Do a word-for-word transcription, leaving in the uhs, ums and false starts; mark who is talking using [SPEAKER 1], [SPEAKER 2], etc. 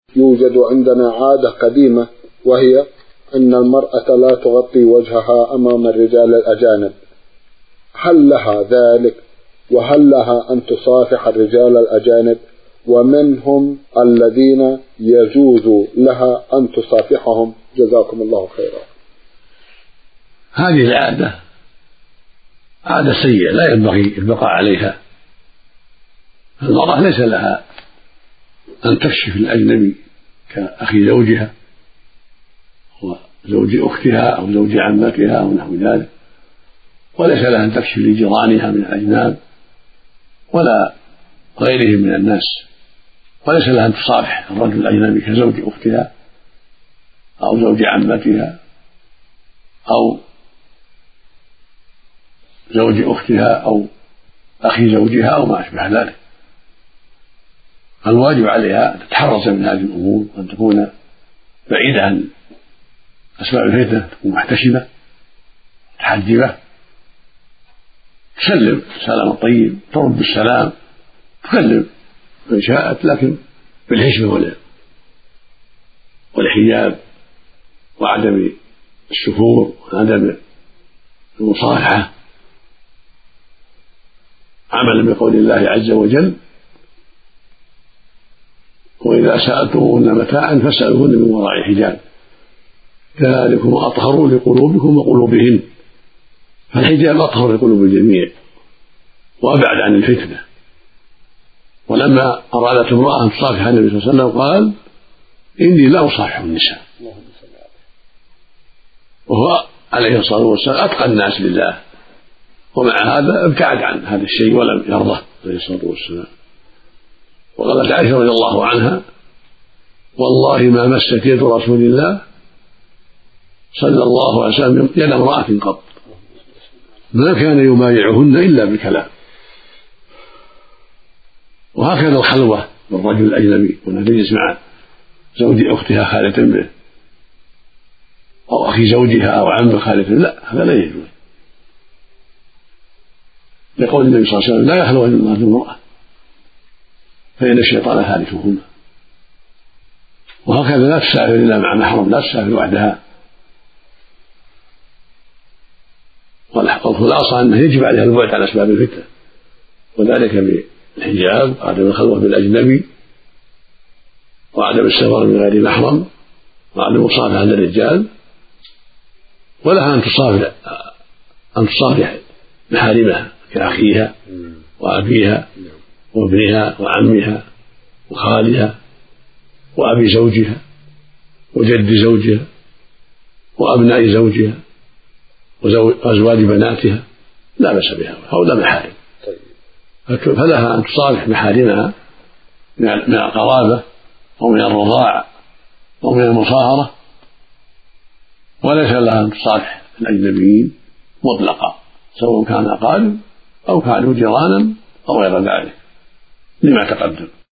[SPEAKER 1] يوجد عندنا عادة قديمة، وهي أن المرأة لا تغطي وجهها أمام الرجال الأجانب، هل لها ذلك؟ وهل لها أن تصافح الرجال الأجانب؟ ومنهم الذين يجوز لها أن تصافحهم؟ جزاكم الله خيرا.
[SPEAKER 2] هذه العادة عادة سيئة لا ينبغي البقاء عليها. المرأة ليس لها أن تكشف الأجنبي كأخي زوجها وزوج أختها أو زوج عمتها أو نحو ذلك، وليس لها أن تكشف لجيرانها من الأجناب ولا غيرهم من الناس، وليس لها أن تصافح الرجل الأجنبي كزوج أختها أو زوج عمتها أو زوج أختها أو أخي زوجها أو ما أشبه ذلك. الواجب عليها أن تتحرز من هذه الأمور وأن تكون بعيدة عن أسباب الفتنة، تكون محتشمة متحجبة، تسلم السلام الطيب، ترد بالسلام، تكلم من شاءت، لكن بالحشمة والحجاب وعدم السفور وعدم المصافحة، عملا بقول الله عز وجل: وإذا سألتموهن متاعا فاسألوهن من وراء حجاب ذلكم أطهر لقلوبكم وقلوبهن. فالحجاب أطهر لقلوب الجميع وأبعد عن الفتنة. ولما أرادت امرأة أن تصافح النبي صلى الله عليه وسلم قال: إني لا أصافح النساء، وهو عليه الصلاة والسلام أتقى الناس لله، ومع هذا ابتعد عن هذا الشيء ولم يرضه عليه الصلاة والسلام. وقالت عائشة رضي الله عنها: والله ما مست يد رسول الله صلى الله عليه وسلم يد امرأة قط، ما كان يبايعهن إلا بالكلام. وهكذا الخلوة بالرجل الأجنبي، وأن تجلس مع زوج أختها خالة به أو أخي زوجها أو عم خالة، لا، هذا لا يجوز. يقول النبي صلى الله عليه وسلم: لا يخلو الله بامرأة فإن الشيطان ثالثهما. وهكذا لا تسافر إلا مع محرم، لا تسافر وحدها. والخلاصة أنه يجب عليها البعد عن أسباب الفتنة، وذلك بالحجاب وعدم الخلوة بالأجنبي وعدم السفر من غير محرم وعدم المصافحة للرجال. ولها أن تصافح أن تصافح محارمها كأخيها وأبيها وابنها وعمها وخالها وأبي زوجها وجد زوجها وأبناء زوجها وأزواج بناتها، لا بأس بها، هؤلاء محارم. فلها أن تصالح محارمها من القرابة أو من الرضاعة أو من المصاهرة، وليس لها أن تصالح الأجنبيين مطلقا، سواء كان أقارب أو كانوا جيرانا أو غير ذلك، لما تقدم.